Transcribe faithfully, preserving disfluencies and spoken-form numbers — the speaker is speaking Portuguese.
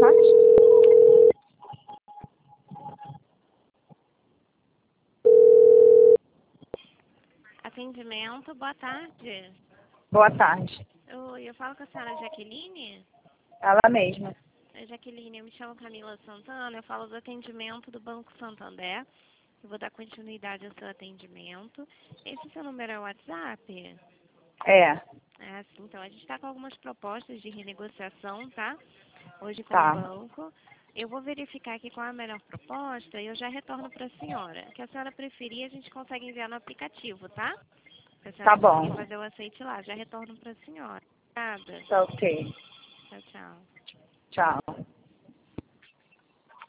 tarde. Atendimento, boa tarde. Boa tarde. Oi, eu falo com a senhora Jaqueline? Ela mesma. Oi, Jaqueline, eu me chamo Camila Santana, eu falo do atendimento do Banco Santander. Eu vou dar continuidade ao seu atendimento. Esse seu número é o WhatsApp? É, É assim, então a gente está com algumas propostas de renegociação, tá? Hoje com o tá. banco. Eu vou verificar aqui qual é a melhor proposta e eu já retorno para a senhora. O que a senhora preferir, a gente consegue enviar no aplicativo, tá? Se a senhora Tá conseguir bom. fazer o aceite lá, já retorno para a senhora. Obrigada. Tá ok. Tchau, tchau. Tchau.